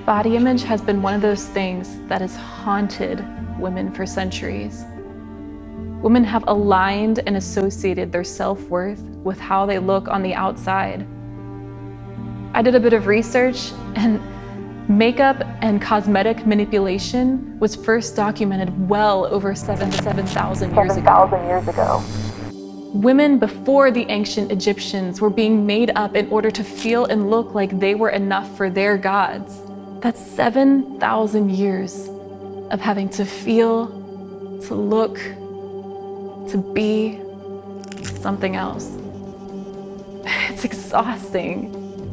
Body image has been one of those things that has haunted women for centuries. Women have aligned and associated their self-worth with how they look on the outside. I did a bit of research, and makeup and cosmetic manipulation was first documented well over 7,000 years ago. Women before the ancient Egyptians were being made up in order to feel and look like they were enough for their gods. That's 7,000 years of having to feel, to look, to be something else. It's exhausting.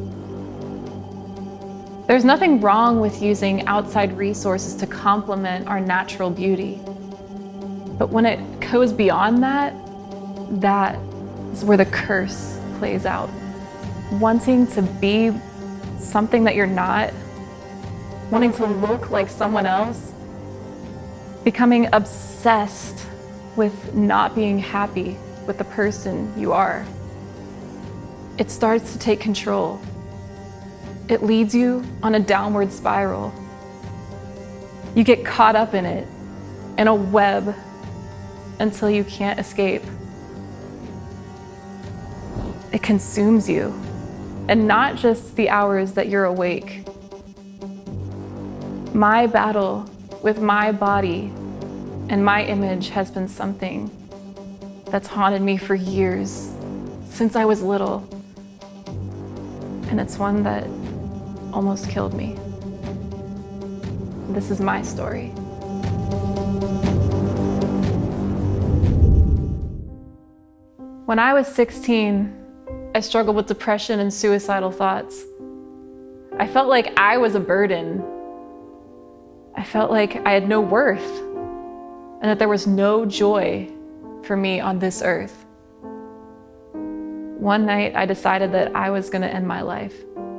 There's nothing wrong with using outside resources to complement our natural beauty. But when it goes beyond that, that is where the curse plays out. Wanting to be something that you're not, wanting to look like someone else, becoming obsessed with not being happy with the person you are. It starts to take control. It leads you on a downward spiral. You get caught up in it, in a web, until you can't escape. It consumes you, and not just the hours that you're awake. My battle with my body and my image has been something that's haunted me for years, since I was little. And it's one that almost killed me. This is my story. When I was 16, I struggled with depression and suicidal thoughts. I felt like I was a burden. I felt like I had no worth and that there was no joy for me on this earth. One night, I decided that I was going to end my life.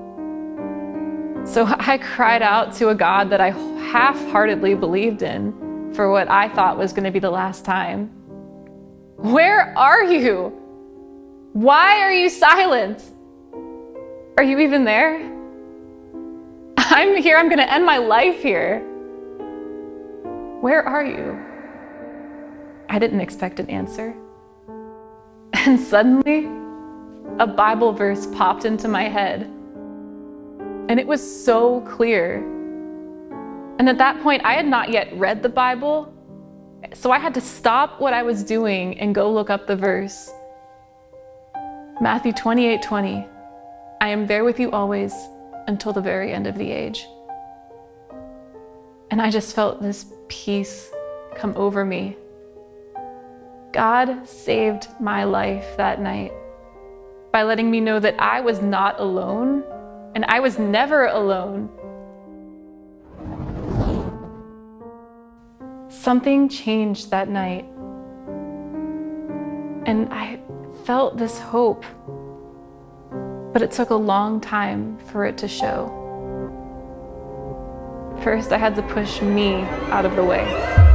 So I cried out to a God that I half-heartedly believed in for what I thought was going to be the last time. Where are you? Why are you silent? Are you even there? I'm here. I'm going to end my life here. Where are you? I didn't expect an answer. And suddenly, a Bible verse popped into my head. And it was so clear. And at that point, I had not yet read the Bible. So I had to stop what I was doing and go look up the verse. Matthew 28:20. I am there with you always until the very end of the age. And I just felt this peace come over me. God saved my life that night by letting me know that I was not alone, and I was never alone. Something changed that night, and I felt this hope, but it took a long time for it to show. First, I had to push me out of the way.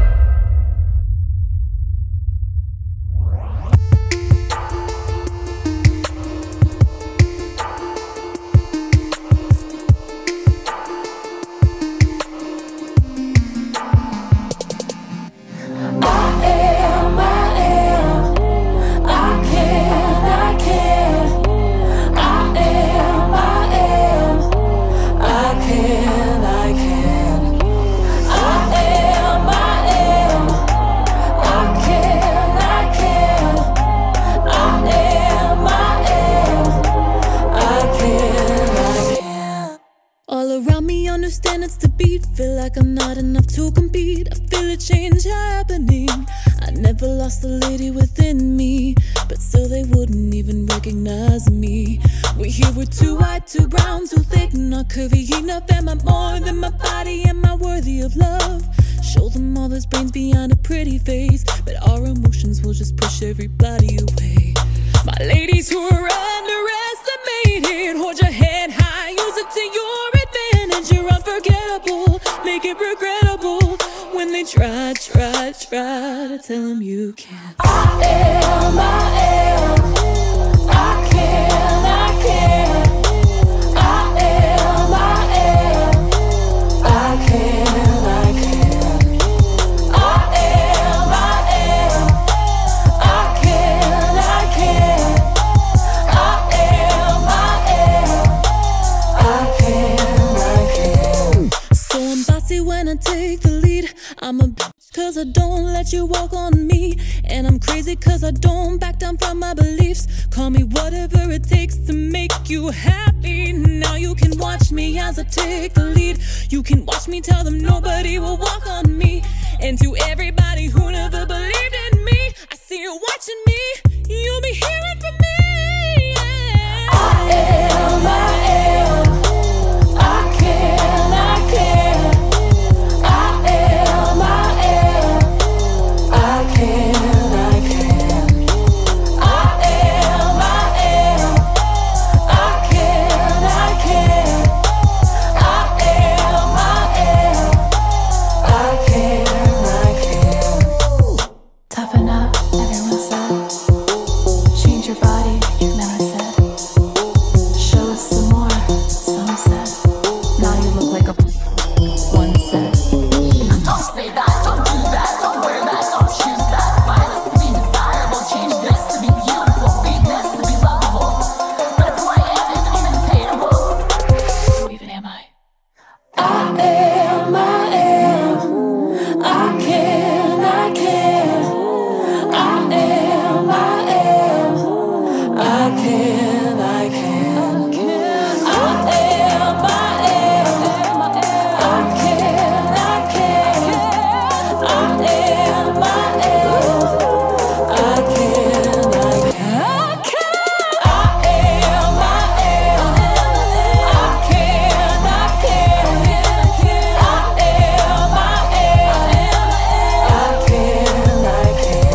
Understand it's the beat, feel like I'm not enough to compete. I feel a change happening. I never lost the lady within me, but still they wouldn't even recognize me. We here, we're too white, too brown, too thick, not curvy enough. Am I more than my body? Am I worthy of love? Show them all there's brains behind a pretty face, but our emotions will just push everybody away. My ladies who are underestimated, hold your head high, use it to your advantage. You're unforgettable, make it regrettable when they try to tell them you can't. I am, I can, I am, a bitch cause I don't let you walk on me. And I'm crazy cause I don't back down from my beliefs. Call me whatever it takes to make you happy. Now you can watch me as I take the lead. You can watch me tell them nobody will walk on me. And to everybody who never believed in me, I see you watching me, you'll be hearing from me. Yeah. I am, I can, I can. I am, I can, I can. I am, I can, I can. I am, I can. Toughen up, everyone said. Change your body, men I said. Show us some more, some said. Now you look like a one said. Don't say that, don't do that, don't wear that, don't choose that. Violence to be desirable, change this to be beautiful, beat this to be lovable. But if who I am isn't even attainable, who even am I? I am, I can, I can. I am, I can, I can. I am, I can, I can. I am, I can, I can. I am, I can, I can. I am, I can, I can.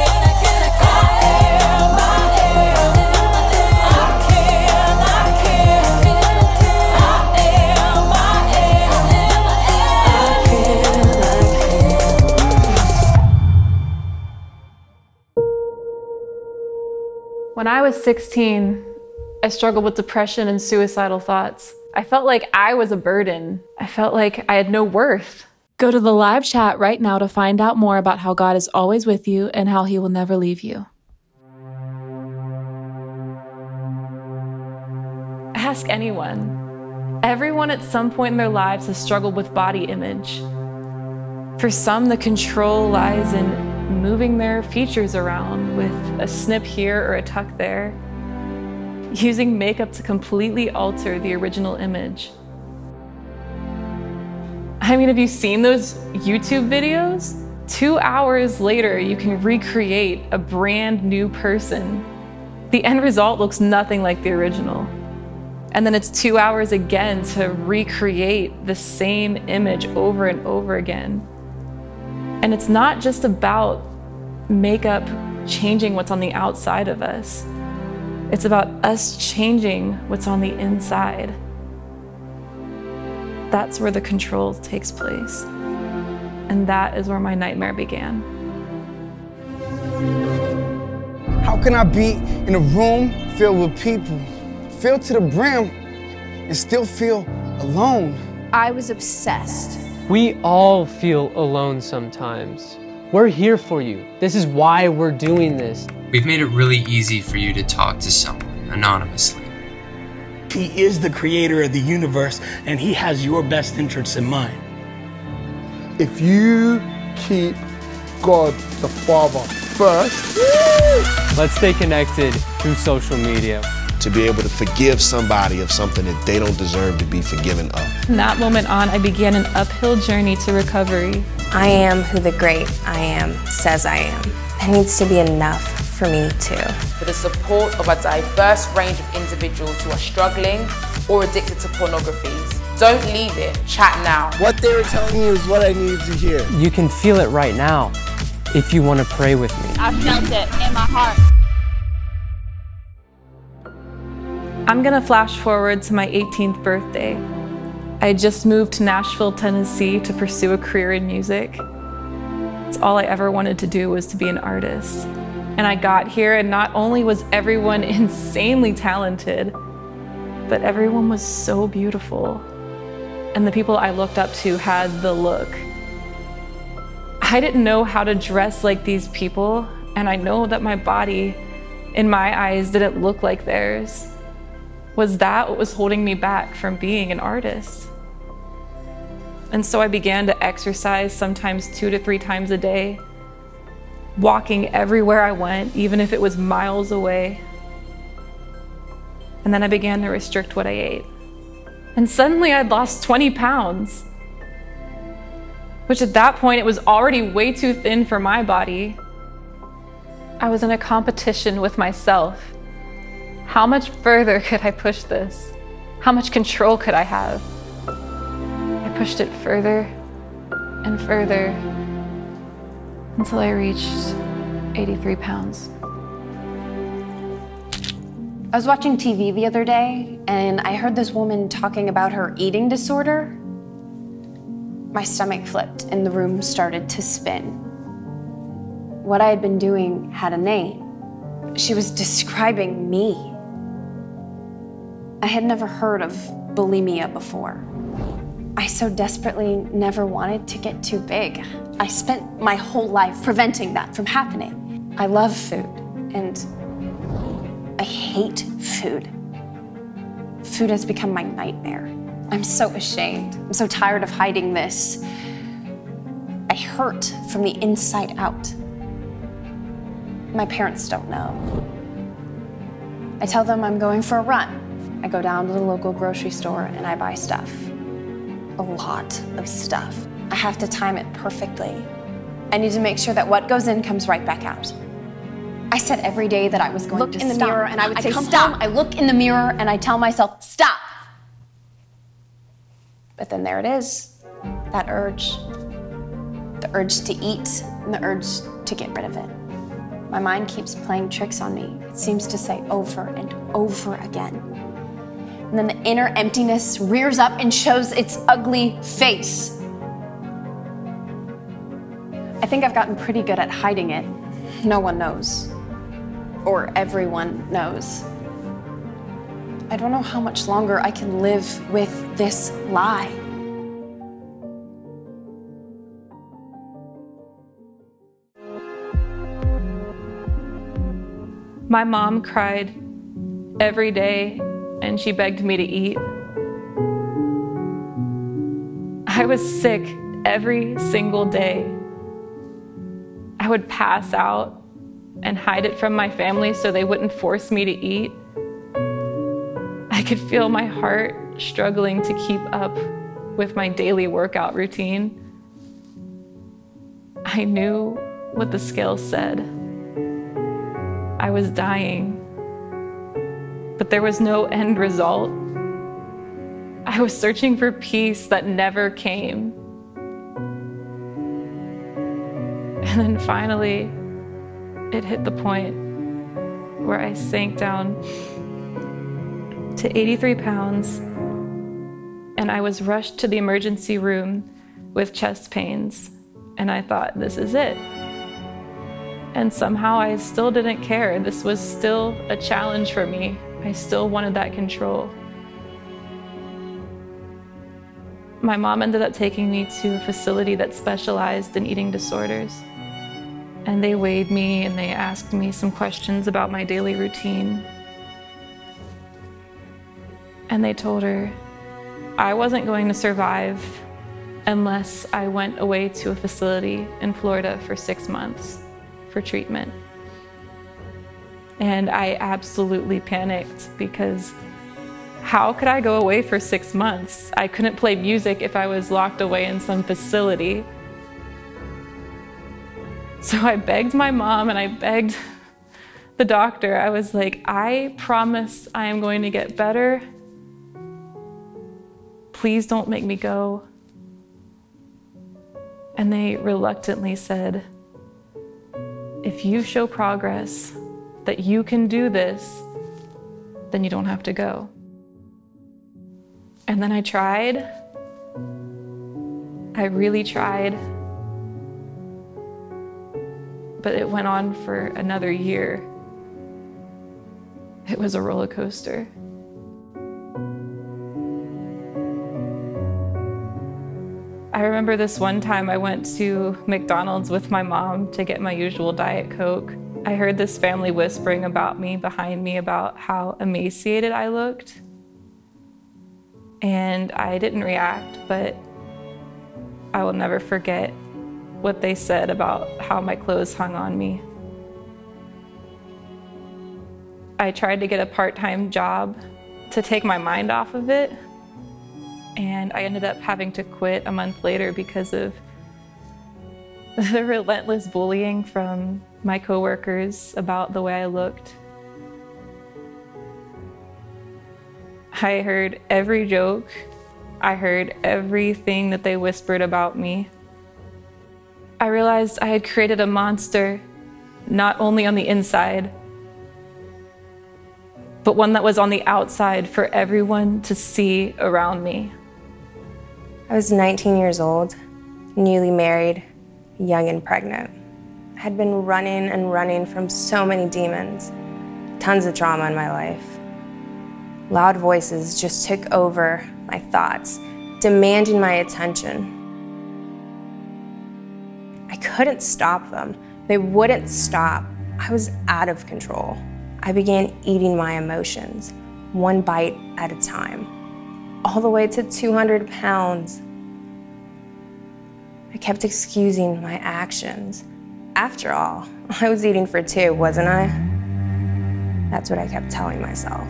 When I was 16, I struggled with depression and suicidal thoughts. I felt like I was a burden. I felt like I had no worth. Go to the live chat right now to find out more about how God is always with you and how he will never leave you. Ask anyone. Everyone at some point in their lives has struggled with body image. For some, the control lies in moving their features around with a snip here or a tuck there, using makeup to completely alter the original image. I mean, have you seen those YouTube videos? 2 hours later, you can recreate a brand new person. The end result looks nothing like the original. And then it's 2 hours again to recreate the same image over and over again. And it's not just about makeup changing what's on the outside of us. It's about us changing what's on the inside. That's where the control takes place. And that is where my nightmare began. How can I be in a room filled with people, filled to the brim, and still feel alone? I was obsessed. We all feel alone sometimes. We're here for you. This is why we're doing this. We've made it really easy for you to talk to someone anonymously. He is the creator of the universe, and he has your best interests in mind. If you keep God the Father first, Let's stay connected through social media. To be able to forgive somebody of something that they don't deserve to be forgiven of. From that moment on, I began an uphill journey to recovery. I am who the great I am says I am. It needs to be enough for me too. For the support of a diverse range of individuals who are struggling or addicted to pornography. Don't leave it. Chat now. what they were telling you is what I needed to hear. You can feel it right now if you want to pray with me. I felt it in my heart. I'm gonna flash forward to my 18th birthday. I had just moved to Nashville, Tennessee to pursue a career in music. It's all I ever wanted to do was to be an artist. And I got here, and not only was everyone insanely talented, but everyone was so beautiful. And the people I looked up to had the look. I didn't know how to dress like these people, and I know that my body, in my eyes, didn't look like theirs. Was that what was holding me back from being an artist? And so I began to exercise sometimes 2 to 3 times a day, walking everywhere I went, even if it was miles away. And then I began to restrict what I ate. And suddenly I'd lost 20 pounds, which at that point, it was already way too thin for my body. I was in a competition with myself. How much further could I push this? How much control could I have? I pushed it further and further until I reached 83 pounds. I was watching TV the other day and I heard this woman talking about her eating disorder. My stomach flipped and the room started to spin. What I had been doing had a name. She was describing me. I had never heard of bulimia before. I so desperately never wanted to get too big. I spent my whole life preventing that from happening. I love food and I hate food. Food has become my nightmare. I'm so ashamed. I'm so tired of hiding this. I hurt from the inside out. My parents don't know. I tell them I'm going for a run. I go down to the local grocery store and I buy stuff. A lot of stuff. I have to time it perfectly. I need to make sure that what goes in comes right back out. I said every day that I was going to stop. Look in the mirror and I would say stop. I look in the mirror and I tell myself stop. But then there it is, that urge. The urge to eat and the urge to get rid of it. My mind keeps playing tricks on me. It seems to say over and over again. And then the inner emptiness rears up and shows its ugly face. I think I've gotten pretty good at hiding it. No one knows. Or everyone knows. I don't know how much longer I can live with this lie. My mom cried every day and she begged me to eat. I was sick every single day. I would pass out and hide it from my family so they wouldn't force me to eat. I could feel my heart struggling to keep up with my daily workout routine. I knew what the scale said. I was dying, but there was no end result. I was searching for peace that never came. And then finally, it hit the point where I sank down to 83 pounds and I was rushed to the emergency room with chest pains. And I thought, this is it. And somehow I still didn't care. This was still a challenge for me. I still wanted that control. My mom ended up taking me to a facility that specialized in eating disorders. And they weighed me and they asked me some questions about my daily routine. And they told her I wasn't going to survive unless I went away to a facility in Florida for 6 months for treatment. And I absolutely panicked because how could I go away for 6 months? I couldn't play music if I was locked away in some facility. So I begged my mom and I begged the doctor. I was like, I promise I am going to get better. Please don't make me go. And they reluctantly said, if you show progress, that you can do this, then you don't have to go. And then I tried. I really tried. But it went on for another year. It was a roller coaster. I remember this one time I went to McDonald's with my mom to get my usual Diet Coke. I heard this family whispering about me behind me about how emaciated I looked. And I didn't react, but I will never forget what they said about how my clothes hung on me. I tried to get a part-time job to take my mind off of it, and I ended up having to quit a month later because of the relentless bullying from my coworkers about the way I looked. I heard every joke. I heard everything that they whispered about me. I realized I had created a monster, not only on the inside, but one that was on the outside for everyone to see around me. I was 19 years old, newly married, young and pregnant. I had been running and running from so many demons, tons of trauma in my life. Loud voices just took over my thoughts, demanding my attention. I couldn't stop them. They wouldn't stop. I was out of control. I began eating my emotions, one bite at a time, all the way to 200 pounds. I kept excusing my actions. After all, I was eating for two, wasn't I? That's what I kept telling myself.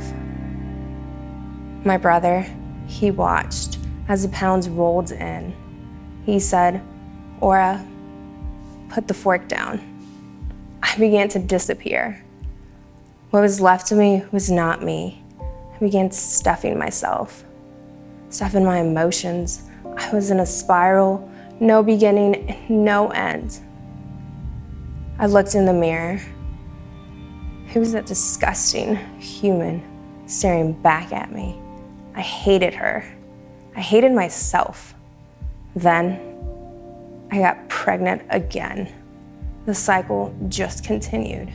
My brother, he watched as the pounds rolled in. He said, "Aura, put the fork down." I began to disappear. What was left of me was not me. I began stuffing myself, stuffing my emotions. I was in a spiral, no beginning and no end. I looked in the mirror. Who was that disgusting human staring back at me? I hated her. I hated myself. Then I got pregnant again. The cycle just continued.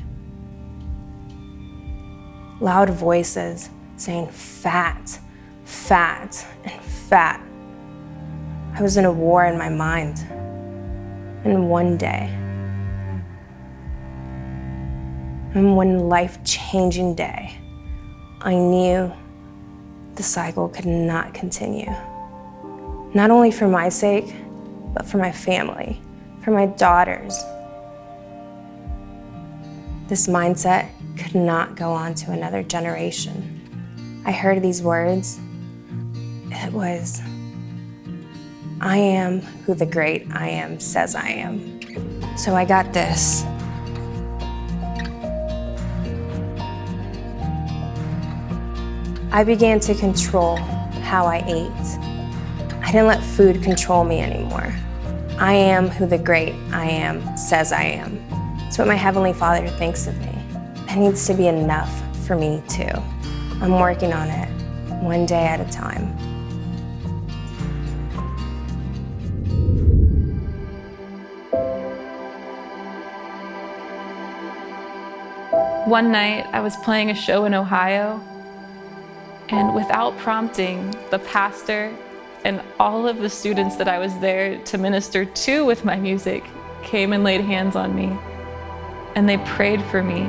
Loud voices saying fat, fat, and fat. I was in a war in my mind. And one day, and one life-changing day, I knew the cycle could not continue. Not only for my sake, but for my family, for my daughters. This mindset could not go on to another generation. I heard these words. It was, "I am who the great I am says I am." So I got this. I began to control how I ate. I didn't let food control me anymore. I am who the great I am says I am. It's what my Heavenly Father thinks of me. It needs to be enough for me too. I'm working on it, one day at a time. One night, I was playing a show in Ohio, and without prompting, the pastor and all of the students that I was there to minister to with my music came and laid hands on me, and they prayed for me.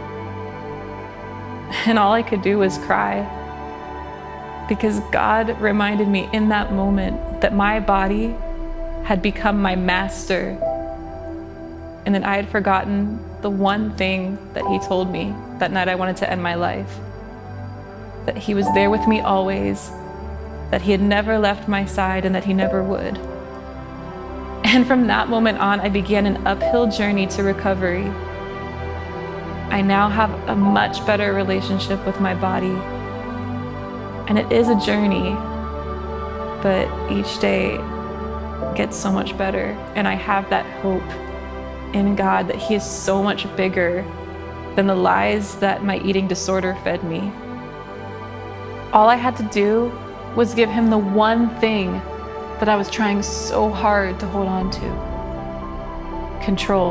And all I could do was cry, because God reminded me in that moment that my body had become my master, and that I had forgotten the one thing that He told me that night I wanted to end my life. That He was there with me always, that He had never left my side, and that He never would. And from that moment on, I began an uphill journey to recovery. I now have a much better relationship with my body. And it is a journey, but each day gets so much better. And I have that hope in God that He is so much bigger than the lies that my eating disorder fed me. All I had to do was give Him the one thing that I was trying so hard to hold on to: control.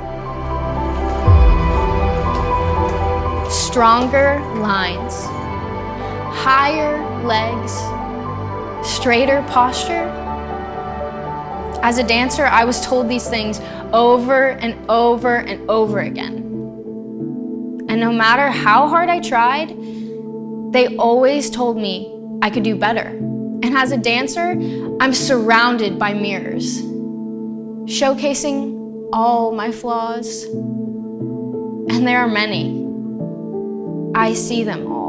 Stronger lines, higher legs, straighter posture. As a dancer, I was told these things over and over and over again. And no matter how hard I tried, they always told me I could do better. And And as a dancer, I'm surrounded by mirrors, showcasing all my flaws. And there are many. I see them all.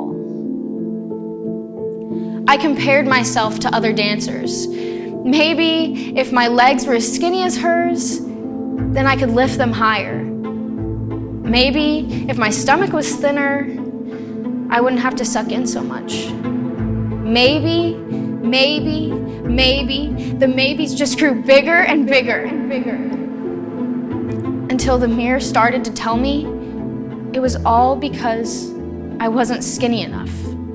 I compared myself to other dancers. Maybe if my legs were as skinny as hers, then I could lift them higher. Maybe if my stomach was thinner, I wouldn't have to suck in so much. Maybe, the maybes just grew bigger and bigger and bigger. Until the mirror started to tell me it was all because I wasn't skinny enough.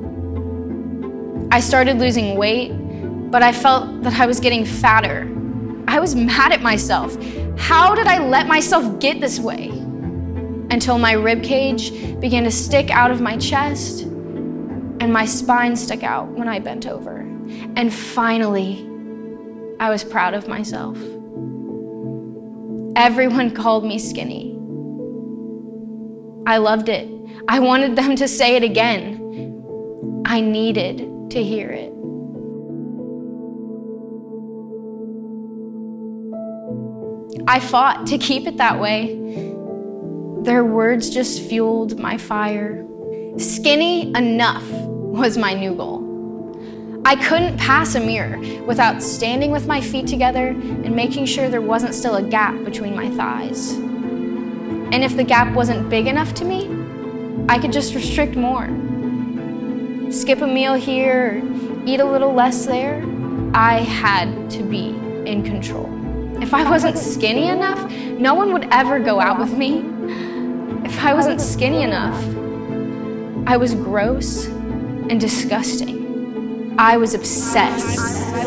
I started losing weight, but I felt that I was getting fatter. I was mad at myself. How did I let myself get this way? Until my rib cage began to stick out of my chest and my spine stuck out when I bent over. And finally, I was proud of myself. Everyone called me skinny. I loved it. I wanted them to say it again. I needed to hear it. I fought to keep it that way. Their words just fueled my fire. Skinny enough was my new goal. I couldn't pass a mirror without standing with my feet together and making sure there wasn't still a gap between my thighs. And if the gap wasn't big enough to me, I could just restrict more. Skip a meal here, or eat a little less there. I had to be in control. If I wasn't skinny enough, no one would ever go out with me. If I wasn't skinny enough, I was gross and disgusting. I was obsessed.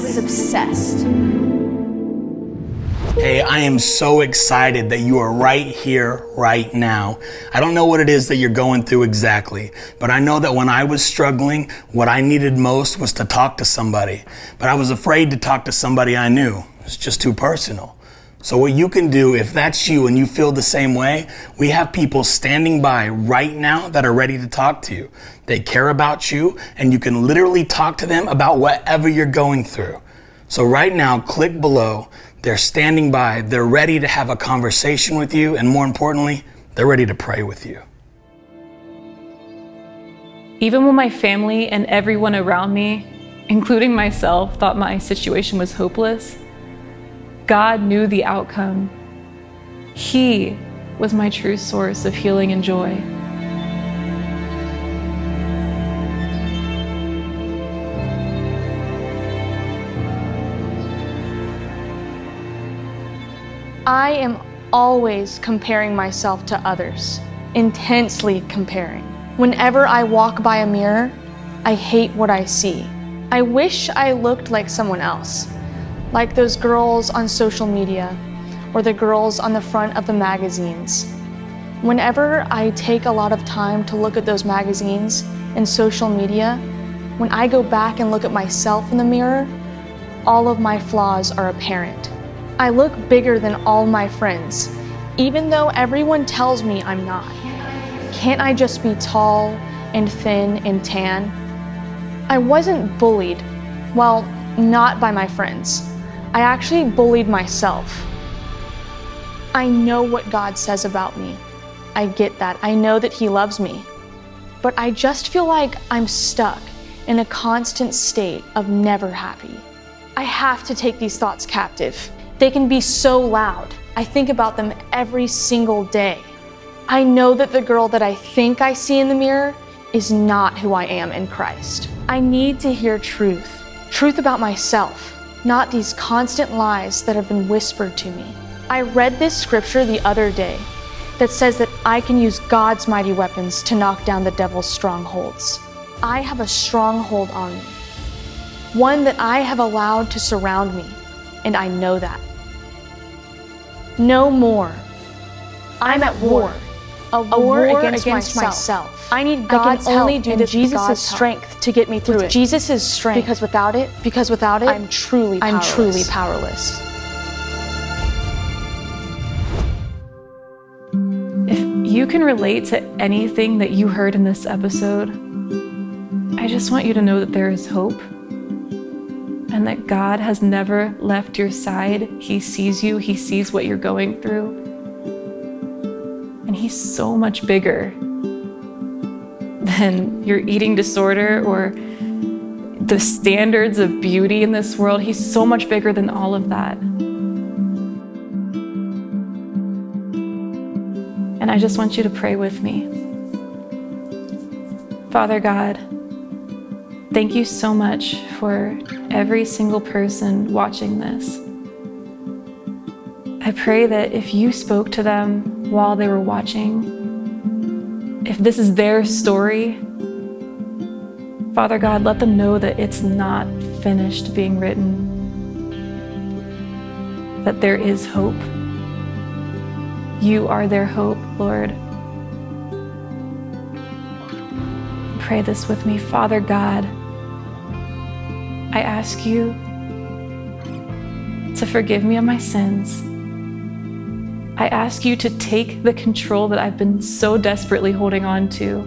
Hey, I am so excited that you are right here, right now. I don't know what it is that you're going through exactly, but I know that when I was struggling, what I needed most was to talk to somebody. But I was afraid to talk to somebody I knew. It's just too personal. So what you can do, if that's you and you feel the same way, we have people standing by right now that are ready to talk to you. They care about you, and you can literally talk to them about whatever you're going through. So right now, click below. They're standing by. They're ready to have a conversation with you, and more importantly, they're ready to pray with you. Even when my family and everyone around me, including myself, thought my situation was hopeless, God knew the outcome. He was my true source of healing and joy. I am always comparing myself to others, intensely comparing. Whenever I walk by a mirror, I hate what I see. I wish I looked like someone else, like those girls on social media or the girls on the front of the magazines. Whenever I take a lot of time to look at those magazines and social media, when I go back and look at myself in the mirror, all of my flaws are apparent. I look bigger than all my friends, even though everyone tells me I'm not. Can't I just be tall and thin and tan? I wasn't bullied, well, not by my friends. I actually bullied myself. I know what God says about me. I get that. I know that He loves me. But I just feel like I'm stuck in a constant state of never happy. I have to take these thoughts captive. They can be so loud. I think about them every single day. I know that the girl that I think I see in the mirror is not who I am in Christ. I need to hear truth about myself, not these constant lies that have been whispered to me. I read this scripture the other day that says that I can use God's mighty weapons to knock down the devil's strongholds. I have a stronghold on me, one that I have allowed to surround me, and I know that. No more. I'm at war. A war against myself. I need God's help and Jesus' strength to get me through it. Jesus' strength. Because without it, I'm truly powerless. If you can relate to anything that you heard in this episode, I just want you to know that there is hope. and that God has never left your side. He sees you, He sees what you're going through. And He's so much bigger than your eating disorder or the standards of beauty in this world. He's so much bigger than all of that. And I just want you to pray with me. Father God, thank you so much for every single person watching this. I pray that if you spoke to them while they were watching, if this is their story, Father God, let them know that it's not finished being written, that there is hope. You are their hope, Lord. Pray this with me. Father God, I ask you to forgive me of my sins. I ask you to take the control that I've been so desperately holding on to.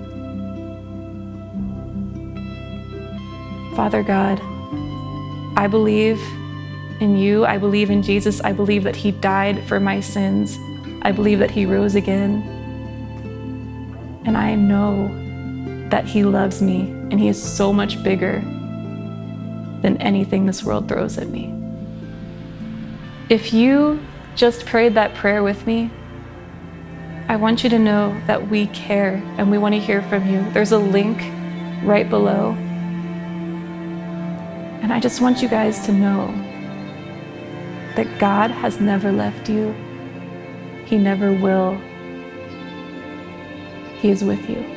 Father God, I believe in you. I believe in Jesus. I believe that He died for my sins. I believe that He rose again. And I know that He loves me, and He is so much bigger than anything this world throws at me. If you just prayed that prayer with me, I want you to know that we care and we want to hear from you. There's a link right below. And I just want you guys to know that God has never left you. He never will. He is with you.